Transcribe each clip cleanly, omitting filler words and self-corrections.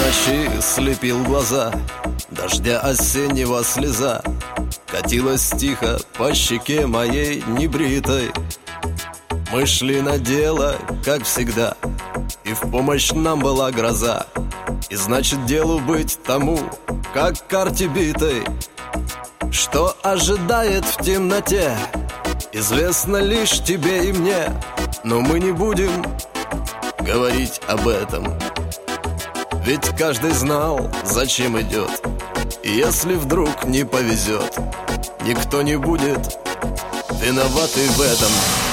ночи слепил глаза, дождя осеннего слеза катилась тихо по щеке моей небритой. Мы шли на дело, как всегда, и в помощь нам была гроза. И значит делу быть тому, как карте битой. Что ожидает в темноте, известно лишь тебе и мне. Но мы не будем говорить об этом, ведь каждый знал, зачем идет. И если вдруг не повезет, никто не будет виноватый в этом.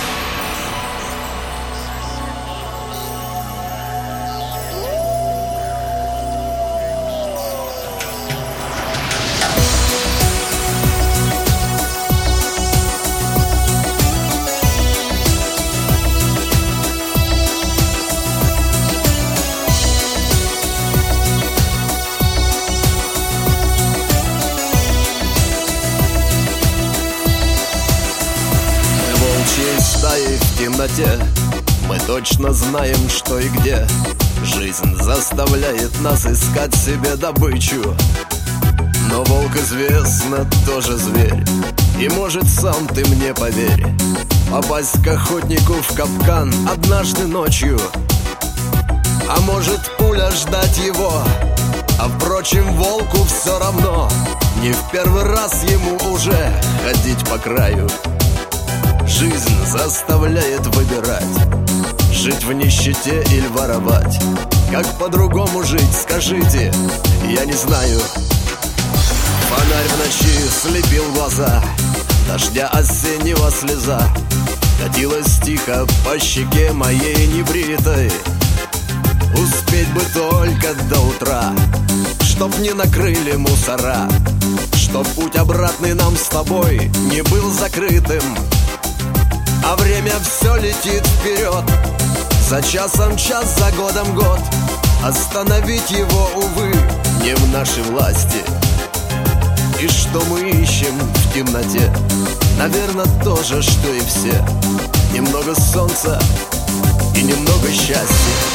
Стаи в темноте, мы точно знаем, что и где. Жизнь заставляет нас искать себе добычу. Но волк, известно, тоже зверь. И может, сам ты мне поверь, попасть к охотнику в капкан однажды ночью. А может, пуля ждать его, а впрочем, волку все равно. Не в первый раз ему уже ходить по краю. Жизнь заставляет выбирать, жить в нищете или воровать. Как по-другому жить, скажите, я не знаю. Фонарь в ночи слепил глаза, дождя осеннего слеза катилась тихо по щеке моей небритой. Успеть бы только до утра, чтоб не накрыли мусора, чтоб путь обратный нам с тобой не был закрытым. А время все летит вперед, за часом час, за годом год. Остановить его, увы, не в нашей власти. И что мы ищем в темноте? Наверное, то же, что и все. Немного солнца и немного счастья.